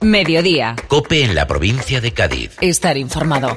Mediodía. COPE en la provincia de Cádiz. Estar informado.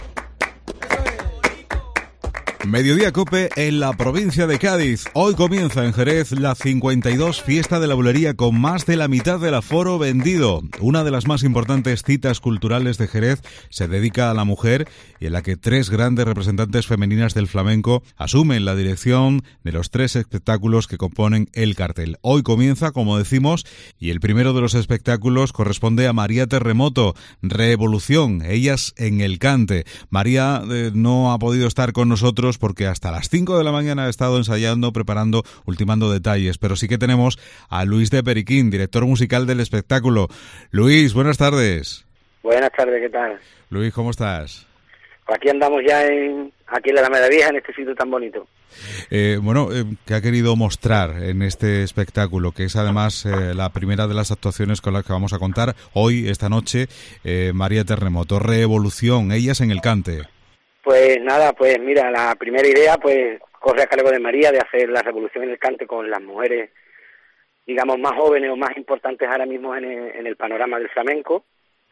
Mediodía COPE en la provincia de Cádiz. Hoy comienza en Jerez la 52 Fiesta de la Bulería con más de la mitad del aforo vendido. Una de las más importantes citas culturales de Jerez se dedica a la mujer y en la que 3 grandes representantes femeninas del flamenco asumen la dirección de los 3 espectáculos que componen el cartel. Hoy comienza, como decimos, y el primero de los espectáculos corresponde a María Terremoto, Revolución, ellas en el cante. María no ha podido estar con nosotros porque hasta las 5 de la mañana ha estado ensayando, preparando, ultimando detalles, pero sí que tenemos a Luis de Periquín, director musical del espectáculo. Luis, buenas tardes. Buenas tardes, ¿qué tal? Luis, ¿cómo estás? Pues aquí andamos ya aquí en la Alameda Vieja, en este sitio tan bonito. ¿Qué ha querido mostrar en este espectáculo? Que es además la primera de las actuaciones con las que vamos a contar hoy, esta noche, María Terremoto, Revolución, ellas en el cante. Pues nada, pues mira, la primera idea pues corre a cargo de María de hacer la revolución en el cante con las mujeres, digamos, más jóvenes o más importantes ahora mismo en el panorama del flamenco,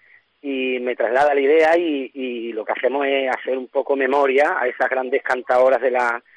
y me traslada la idea y lo que hacemos es hacer un poco memoria a esas grandes cantadoras de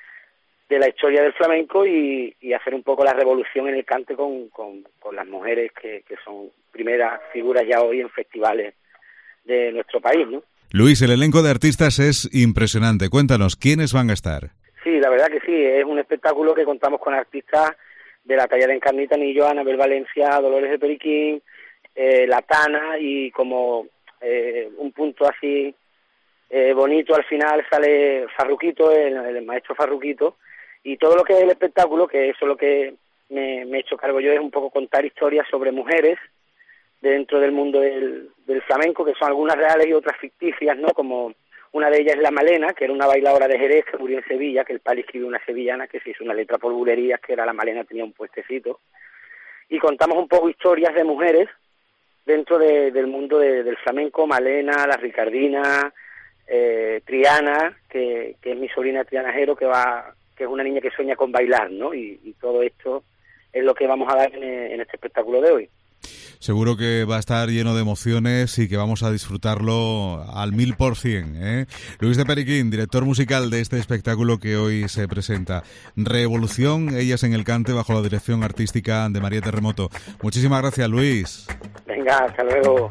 la historia del flamenco y hacer un poco la revolución en el cante con las mujeres que son primeras figuras ya hoy en festivales de nuestro país, ¿no? Luis, el elenco de artistas es impresionante. Cuéntanos, ¿quiénes van a estar? Sí, la verdad que sí, es un espectáculo que contamos con artistas de la talla de Encarnita Anillo, Anabel Valencia, Dolores de Periquín, La Tana, y como un punto así bonito al final sale Farruquito, el maestro Farruquito, y todo lo que es el espectáculo, que eso es lo que me he hecho cargo yo, es un poco contar historias sobre mujeres dentro del mundo del flamenco, que son algunas reales y otras ficticias, ¿no? Como una de ellas es La Malena, que era una bailadora de Jerez que murió en Sevilla, que el padre escribió una sevillana que se hizo una letra por bulerías, que era La Malena, tenía un puestecito, y contamos un poco historias de mujeres dentro del mundo del flamenco, Malena, La Ricardina, Triana, que es mi sobrina Triana Jero, que es una niña que sueña con bailar, ¿no? Y todo esto es lo que vamos a dar en este espectáculo de hoy. Seguro que va a estar lleno de emociones y que vamos a disfrutarlo al 1000%, ¿eh? Luis de Periquín, director musical de este espectáculo que hoy se presenta. Revolución, ellas en el cante, bajo la dirección artística de María Terremoto. Muchísimas gracias, Luis. Venga, hasta luego.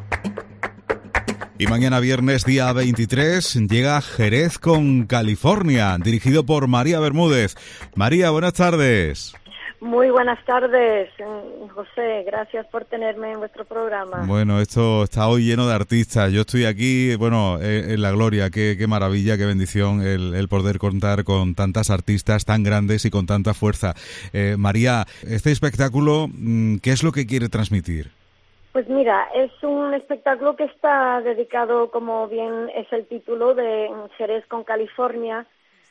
Y mañana viernes, día 23, llega Jerez con California, dirigido por María Bermúdez. María, buenas tardes. Muy buenas tardes, José, gracias por tenerme en vuestro programa. Bueno, esto está hoy lleno de artistas. Yo estoy aquí, en la gloria. Qué maravilla, qué bendición el poder contar con tantas artistas tan grandes y con tanta fuerza. María, este espectáculo, ¿qué es lo que quiere transmitir? Pues mira, es un espectáculo que está dedicado, como bien es el título, de Jerez con California,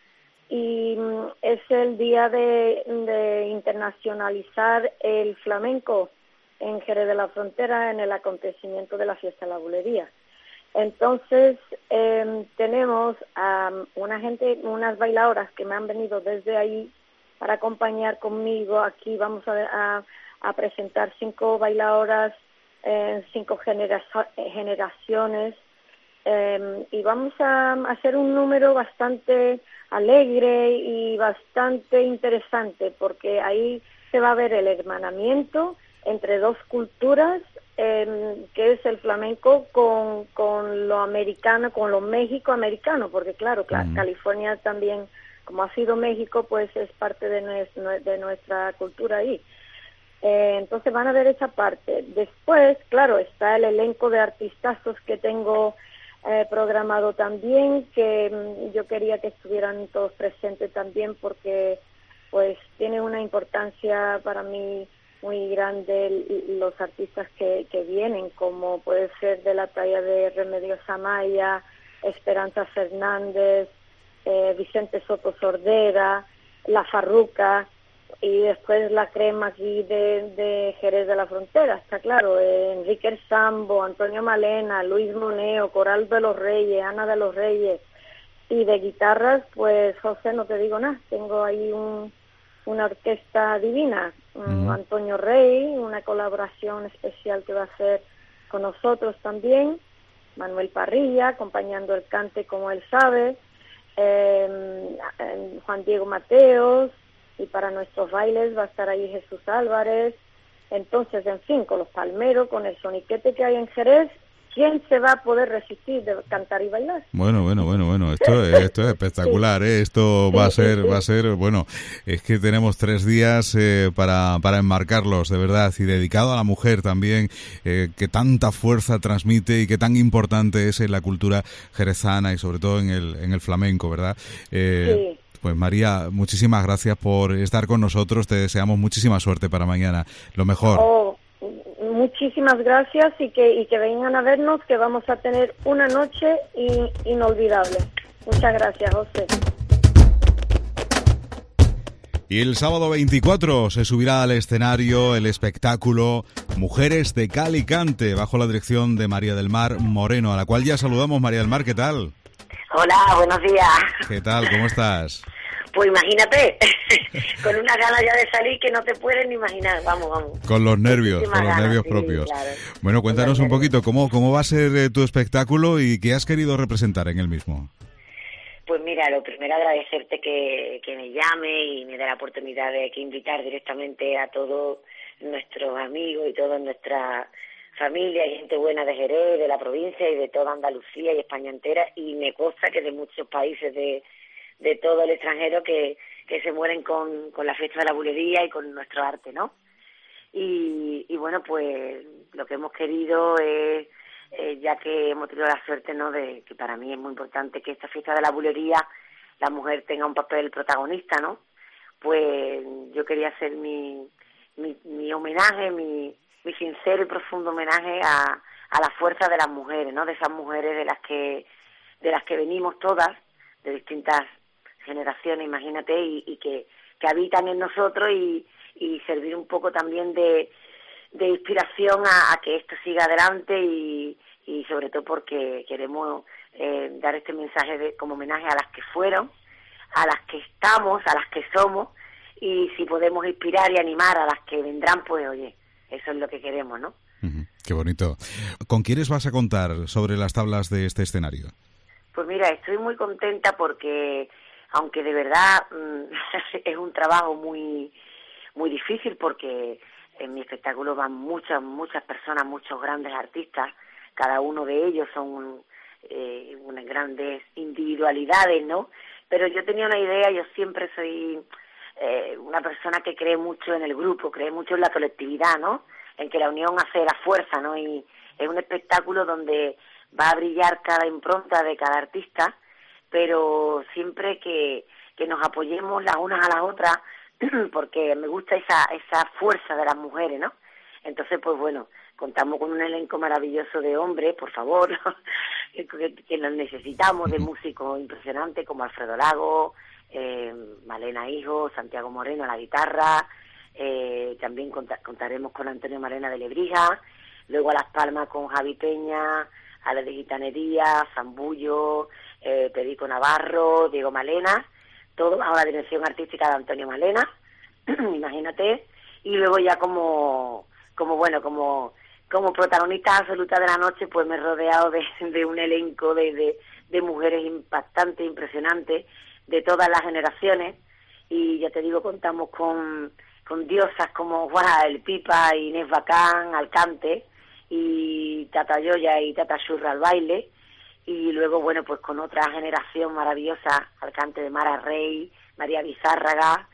y es el día de internacionalizar el flamenco en Jerez de la Frontera en el acontecimiento de la Fiesta de la Bulería. Entonces tenemos a unas bailadoras que me han venido desde ahí para acompañar conmigo. Aquí vamos a presentar 5 bailadoras en 5 generaciones, y vamos a hacer un número bastante alegre y bastante interesante, porque ahí se va a ver el hermanamiento entre 2 culturas, que es el flamenco con lo americano, con lo México-americano, porque claro, California también, como ha sido México, pues es parte de nuestra cultura ahí. Entonces van a ver esa parte. Después, claro, está el elenco de artistazos que tengo programado también, que yo quería que estuvieran todos presentes también, porque pues tiene una importancia para mí muy grande los artistas que vienen, como puede ser de la talla de Remedios Amaya, Esperanza Fernández, Vicente Soto Sordera, La Farruca, y después la crema aquí de Jerez de la Frontera, está claro, Enrique El Sambo, Antonio Malena, Luis Moneo, Coral de los Reyes, Ana de los Reyes, y de guitarras, pues José, no te digo nada, tengo ahí una orquesta divina, Antonio Rey, una colaboración especial que va a hacer con nosotros también, Manuel Parrilla, acompañando el cante como él sabe, Juan Diego Mateos, y para nuestros bailes va a estar ahí Jesús Álvarez. Entonces, en fin, con los palmeros, con el soniquete que hay en Jerez, ¿quién se va a poder resistir de cantar y bailar? Bueno, esto es espectacular, ¿eh? Esto va a ser, bueno, es que tenemos 3 días para enmarcarlos, de verdad, y dedicado a la mujer también, que tanta fuerza transmite y que tan importante es en la cultura jerezana y sobre todo en el flamenco, ¿verdad? Sí. Pues María, muchísimas gracias por estar con nosotros, te deseamos muchísima suerte para mañana, lo mejor. Muchísimas gracias y que vengan a vernos, que vamos a tener una noche inolvidable. Muchas gracias, José. Y el sábado 24 se subirá al escenario el espectáculo Mujeres de Cal y Cante, bajo la dirección de María del Mar Moreno, a la cual ya saludamos. María del Mar, ¿qué tal? Hola, buenos días. ¿Qué tal? ¿Cómo estás? Pues imagínate, con una ganas ya de salir que no te puedes ni imaginar, vamos. Con los nervios, propios. Claro. Bueno, cuéntanos un poquito, ¿cómo va a ser tu espectáculo y qué has querido representar en el mismo? Pues mira, lo primero agradecerte que me llame y me dé la oportunidad de invitar directamente a todos nuestros amigos y toda nuestra familia y gente buena de Jerez, de la provincia y de toda Andalucía y España entera, y me consta que de muchos países de todo el extranjero que se mueren con la fiesta de la bulería y con nuestro arte, ¿no? Y bueno, pues lo que hemos querido es, ya que hemos tenido la suerte, ¿no?, de que para mí es muy importante que esta fiesta de la bulería la mujer tenga un papel protagonista, ¿no? Pues yo quería hacer mi homenaje, mi sincero y profundo homenaje a la fuerza de las mujeres, ¿no? De esas mujeres de las que venimos todas, de distintas generaciones, imagínate, y que habitan en nosotros y servir un poco también de inspiración a que esto siga adelante y sobre todo porque queremos dar este mensaje como homenaje a las que fueron, a las que estamos, a las que somos, y si podemos inspirar y animar a las que vendrán, pues oye, eso es lo que queremos, ¿no? Qué bonito. ¿Con quiénes vas a contar sobre las tablas de este escenario? Pues mira, estoy muy contenta porque, aunque de verdad es un trabajo muy muy difícil, porque en mi espectáculo van muchas personas, muchos grandes artistas, cada uno de ellos son unas grandes individualidades, ¿no? Pero yo tenía una idea, yo siempre soy una persona que cree mucho en el grupo, cree mucho en la colectividad, ¿no? En que la unión hace la fuerza, ¿no? Y es un espectáculo donde va a brillar cada impronta de cada artista, pero siempre que nos apoyemos las unas a las otras, porque me gusta esa fuerza de las mujeres, ¿no? Entonces, pues bueno, contamos con un elenco maravilloso de hombres, por favor, que nos necesitamos, de músicos impresionantes como Alfredo Lago, Malena Hijo, Santiago Moreno a la guitarra, también contaremos con Antonio Marena de Lebrija, luego a Las Palmas con Javi Peña, a la de Gitanería, Zambullo, Perico Navarro, Diego Malena, todo bajo la dirección artística de Antonio Malena, imagínate, y luego ya como protagonista absoluta de la noche, pues me he rodeado de un elenco de mujeres impactantes, impresionantes, de todas las generaciones, y ya te digo, contamos con diosas como El Pipa, Inés Bacán al cante, y Tata Yoya y Tata Shurra al baile, y luego, bueno, pues con otra generación maravillosa al cante de Mara Rey, María Bizárraga,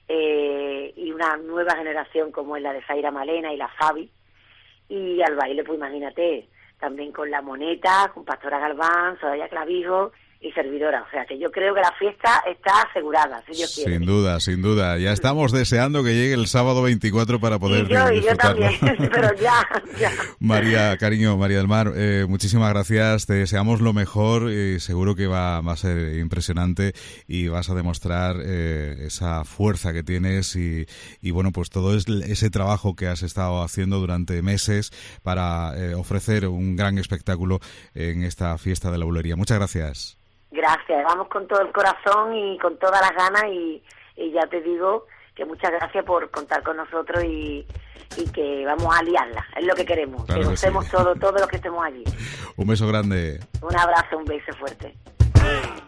y una nueva generación como es la de Zaira Malena y la Fabi, y al baile, pues imagínate, también con La Moneta, con Pastora Galván, Soraya Clavijo y servidora, o sea que yo creo que la fiesta está asegurada, si Dios quiere. Sin duda, ya estamos deseando que llegue el sábado 24 para poder disfrutarlo. Y yo también, pero ya. María, cariño, María del Mar, muchísimas gracias, te deseamos lo mejor, seguro que va a ser impresionante y vas a demostrar esa fuerza que tienes y bueno, pues todo ese trabajo que has estado haciendo durante meses para ofrecer un gran espectáculo en esta fiesta de la bulería. Muchas gracias. Gracias, vamos con todo el corazón y con todas las ganas y ya te digo que muchas gracias por contar con nosotros y que vamos a liarla, es lo que queremos, claro que gocemos sí. todos los que estemos allí. Un beso grande. Un abrazo, un beso fuerte.